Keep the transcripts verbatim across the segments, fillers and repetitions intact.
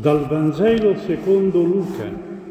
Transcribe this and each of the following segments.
Dal Vangelo secondo Luca.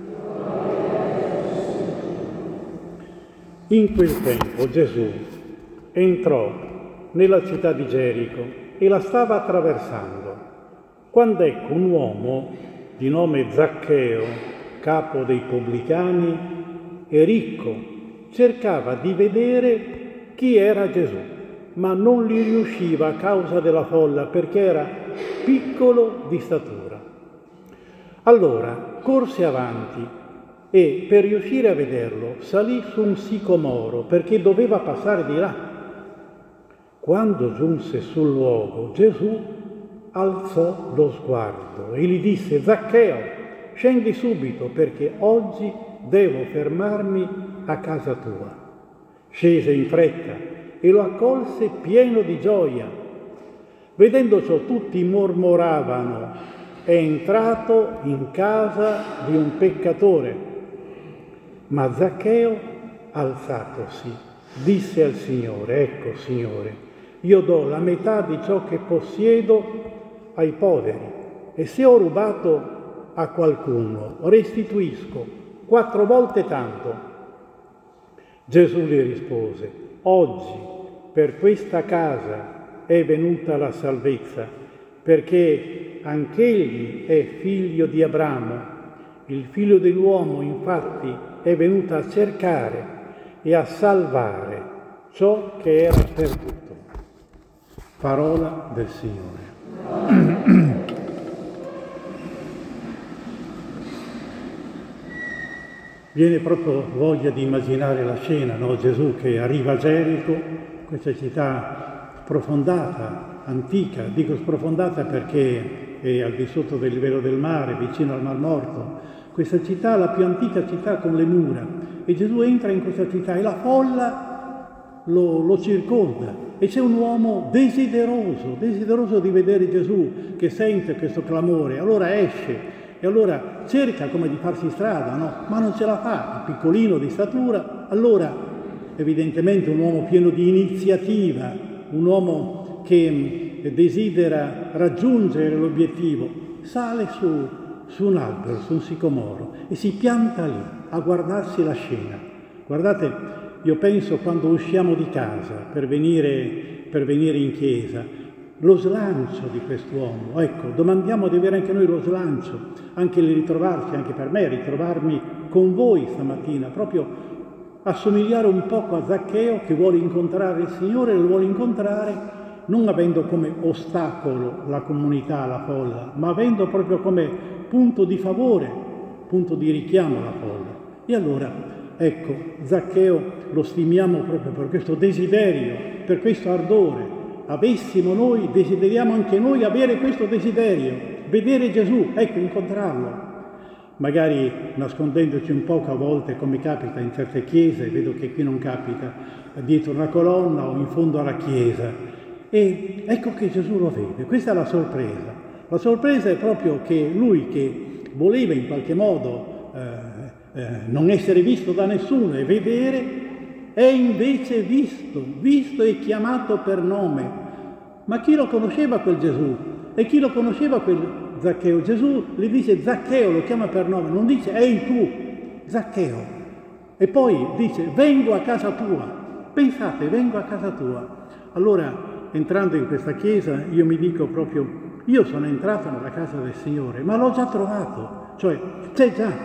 In quel tempo Gesù entrò nella città di Gerico e la stava attraversando, quando ecco un uomo di nome Zaccheo, capo dei pubblicani e ricco, cercava di vedere chi era Gesù, ma non gli riusciva a causa della folla, perché era piccolo di statura. Allora corse avanti e per riuscire a vederlo salì su un sicomoro perché doveva passare di là. Quando giunse sul luogo, Gesù alzò lo sguardo e gli disse: Zaccheo, scendi subito perché oggi devo fermarmi a casa tua. Scese in fretta e lo accolse pieno di gioia. Vedendo ciò tutti mormoravano: è entrato in casa di un peccatore. Ma Zaccheo, alzatosi, disse al Signore: ecco, Signore, io do la metà di ciò che possiedo ai poveri, e se ho rubato a qualcuno, restituisco quattro volte tanto. Gesù gli rispose: oggi per questa casa è venuta la salvezza, perché anch'egli è figlio di Abramo. Il figlio dell'uomo, infatti, è venuto a cercare e a salvare ciò che era perduto. Parola del Signore. Viene proprio voglia di immaginare la scena, no? Gesù che arriva a Gerico, questa città sprofondata, antica, dico sprofondata perché è al di sotto del livello del mare, vicino al Mar Morto. Questa città è la più antica città con le mura, e Gesù entra in questa città e la folla lo, lo circonda, e c'è un uomo desideroso, desideroso di vedere Gesù, che sente questo clamore, allora esce e allora cerca come di farsi strada, no? Ma non ce la fa, è piccolino di statura. Allora evidentemente un uomo pieno di iniziativa, un uomo che desidera raggiungere l'obiettivo, sale su, su un albero, su un sicomoro, e si pianta lì a guardarsi la scena. Guardate, io penso quando usciamo di casa per venire, per venire in chiesa, lo slancio di quest'uomo, ecco, domandiamo di avere anche noi lo slancio, anche il ritrovarci, anche per me, ritrovarmi con voi stamattina, proprio assomigliare un poco a Zaccheo che vuole incontrare il Signore, lo vuole incontrare non avendo come ostacolo la comunità, la folla, ma avendo proprio come punto di favore, punto di richiamo alla folla. E allora, ecco, Zaccheo lo stimiamo proprio per questo desiderio, per questo ardore. Avessimo noi, desideriamo anche noi avere questo desiderio, vedere Gesù, ecco, incontrarlo. Magari nascondendoci un poco a volte, come capita in certe chiese, vedo che qui non capita, dietro una colonna o in fondo alla chiesa. E ecco che Gesù lo vede, questa è la sorpresa. La sorpresa è proprio che lui, che voleva in qualche modo eh, eh, non essere visto da nessuno e vedere, è invece visto, visto e chiamato per nome. Ma chi lo conosceva quel Gesù? E chi lo conosceva quel Zaccheo? Gesù gli dice Zaccheo, lo chiama per nome, non dice ehi tu, Zaccheo. E poi dice vengo a casa tua. Pensate, vengo a casa tua. Allora, entrando in questa chiesa, io mi dico proprio, io sono entrato nella casa del Signore, ma l'ho già trovato, cioè c'è già.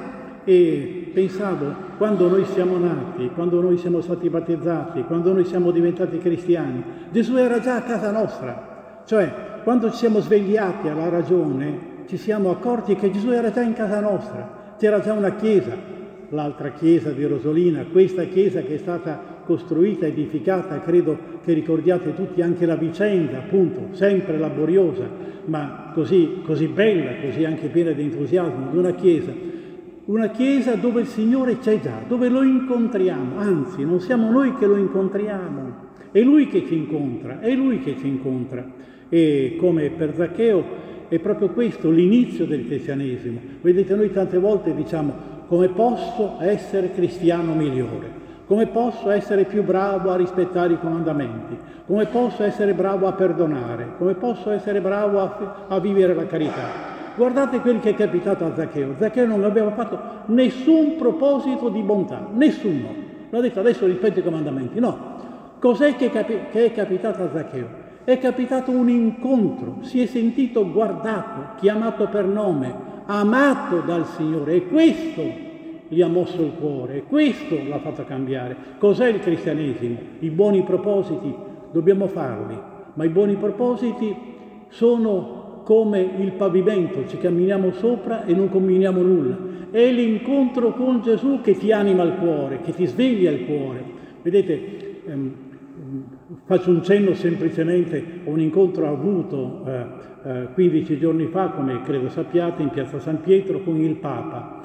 E pensavo, quando noi siamo nati, quando noi siamo stati battezzati, quando noi siamo diventati cristiani, Gesù era già a casa nostra. Cioè, quando ci siamo svegliati alla ragione, ci siamo accorti che Gesù era già in casa nostra. C'era già una chiesa, l'altra chiesa di Rosolina, questa chiesa che è stata costruita, edificata, credo che ricordiate tutti anche la vicenda, appunto, sempre laboriosa, ma così, così bella, così anche piena di entusiasmo, di una chiesa. Una chiesa dove il Signore c'è già, dove lo incontriamo, anzi, non siamo noi che lo incontriamo, è Lui che ci incontra, è Lui che ci incontra. E come per Zaccheo è proprio questo l'inizio del cristianesimo. Vedete, noi tante volte diciamo, come posso essere cristiano migliore? Come posso essere più bravo a rispettare i comandamenti? Come posso essere bravo a perdonare? Come posso essere bravo a, a vivere la carità? Guardate quel che è capitato a Zaccheo. Zaccheo non aveva fatto nessun proposito di bontà, nessuno. L'ha detto adesso rispetto ai comandamenti. No. Cos'è che, capi- che è capitato a Zaccheo? È capitato un incontro, si è sentito guardato, chiamato per nome, amato dal Signore, e questo gli ha mosso il cuore, e questo l'ha fatto cambiare. Cos'è il cristianesimo? I buoni propositi dobbiamo farli, ma i buoni propositi sono come il pavimento, ci camminiamo sopra e non combiniamo nulla. È l'incontro con Gesù che ti anima il cuore, che ti sveglia il cuore. Vedete, ehm, faccio un cenno semplicemente a un incontro avuto eh, eh, quindici giorni fa, come credo sappiate, in piazza San Pietro con il Papa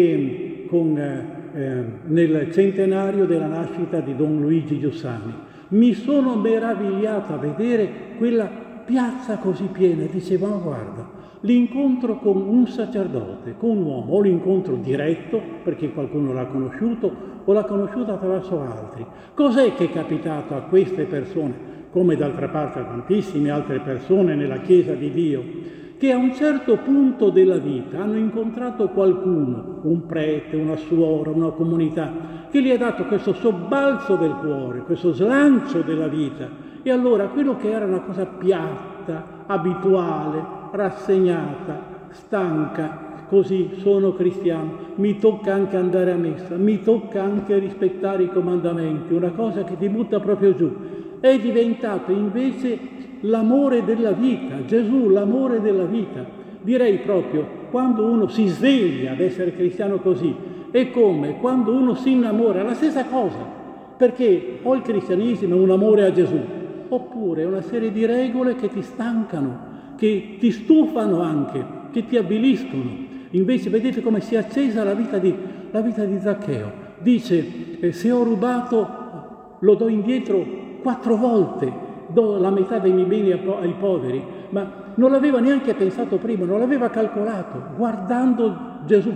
e con, eh, eh, nel centenario della nascita di Don Luigi Giussani. Mi sono meravigliato a vedere quella piazza così piena. Dicevo, ma guarda, l'incontro con un sacerdote, con un uomo, o l'incontro diretto perché qualcuno l'ha conosciuto o l'ha conosciuto attraverso altri. Cos'è che è capitato a queste persone, come d'altra parte a tantissime altre persone nella Chiesa di Dio, che a un certo punto della vita hanno incontrato qualcuno, un prete, una suora, una comunità, che gli ha dato questo sobbalzo del cuore, questo slancio della vita, e allora quello che era una cosa piatta, abituale, rassegnata, stanca, così sono cristiano, mi tocca anche andare a messa, mi tocca anche rispettare i comandamenti, una cosa che ti butta proprio giù. È diventato invece l'amore della vita, Gesù l'amore della vita. Direi proprio, quando uno si sveglia ad essere cristiano così, è come quando uno si innamora, è la stessa cosa, perché o il cristianesimo è un amore a Gesù, oppure è una serie di regole che ti stancano, che ti stufano anche, che ti avviliscono. Invece vedete come si è accesa la vita di, la vita di Zaccheo. Dice, eh, se ho rubato lo do indietro quattro volte, do la metà dei miei beni ai poveri, ma non l'aveva neanche pensato prima, non l'aveva calcolato, guardando Gesù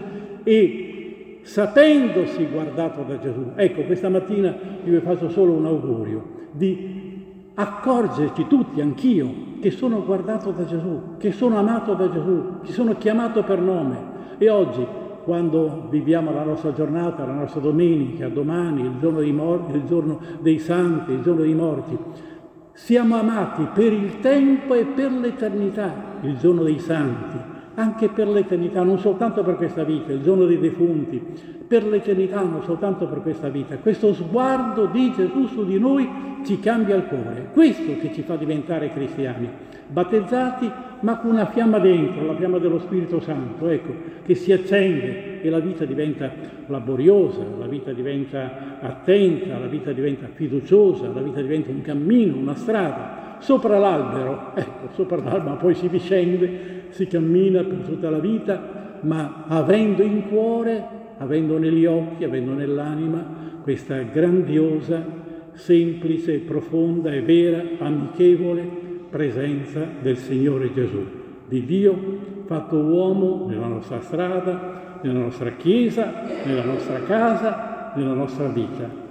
e sapendosi guardato da Gesù. Ecco, questa mattina io vi faccio solo un augurio di accorgerci tutti, anch'io, che sono guardato da Gesù, che sono amato da Gesù, che sono chiamato per nome. E oggi, quando viviamo la nostra giornata, la nostra domenica, domani, il giorno dei morti, il giorno dei santi, il giorno dei morti, siamo amati per il tempo e per l'eternità, il giorno dei santi, anche per l'eternità, non soltanto per questa vita, il giorno dei defunti, per l'eternità, non soltanto per questa vita. Questo sguardo di Gesù su di noi ci cambia il cuore, questo che ci fa diventare cristiani, battezzati ma con una fiamma dentro, la fiamma dello Spirito Santo, ecco, che si accende e la vita diventa laboriosa, la vita diventa attenta, la vita diventa fiduciosa, la vita diventa un cammino, una strada. Sopra l'albero, ecco, sopra l'albero poi si discende, si cammina per tutta la vita, ma avendo in cuore, avendo negli occhi, avendo nell'anima questa grandiosa, semplice, profonda e vera, amichevole presenza del Signore Gesù, di Dio fatto uomo nella nostra strada, nella nostra chiesa, nella nostra casa, nella nostra vita.